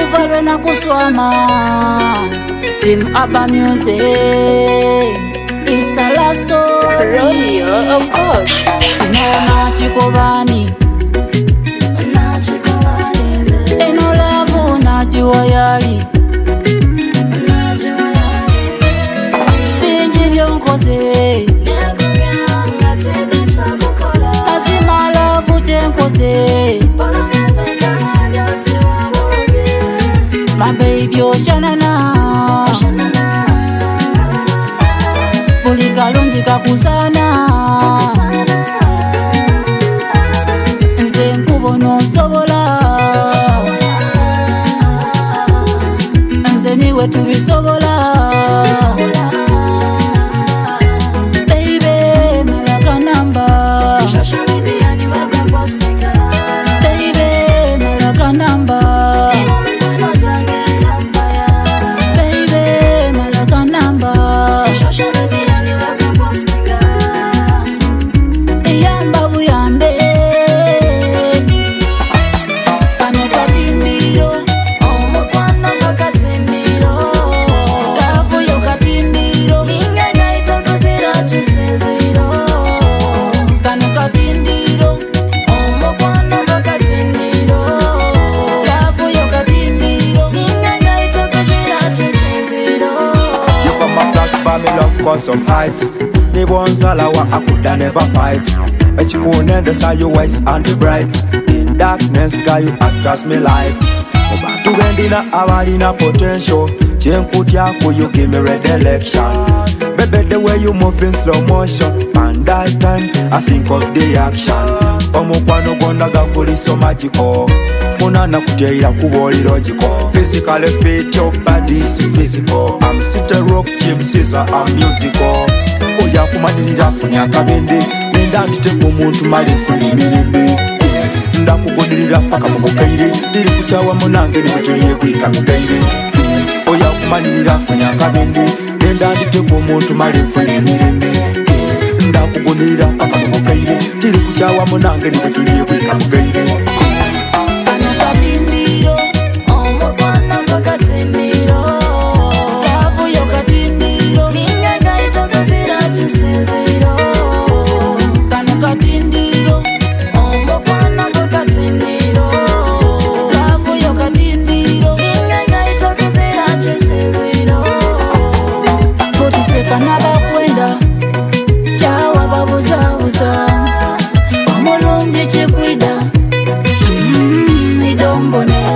kuvalwe na kuswama. Team Abba Music, it's a last story. Romeo, of course. Tinona chikobani, eno lavu na chiwayali. Binji byonkoze, asima lavu tenkoze. My baby oshanana, buli kalungi kakusana. Nze nkubona osobola, nze niwe tubisobola. Baby malaga namba, baby malaga namba. Me love cause of height. Ni bonsala wa akuda never fight. Echikune the say you wise and the bright. In darkness guy you act as me light. Obantu bendina abalina potential. Chenkutya ku you give me red election. Baby the way you move in slow motion. And that time I think of the action. Omukwano gondaga kuli so magical. Munana kujeira kuboli logical. Physically fit your body is physical. I'm city rock gym scissor I'm musical. Oya kumanirira funya kabende. Nenda ndite ku muntu mali funi mirimbe. Ndakugondirira paka mubukaire. Diri kuchawa munange ni kutuliye kwika migaire. Oya kumanirira funya kabende. Nenda ndite ku muntu mali funi mirimbe. Ndakugondirira paka mubukaire. Diri kuchawa munange ni kutuliye kwika migaire. Nabakwenda chawa babuzabuza omulungi chikwida idombone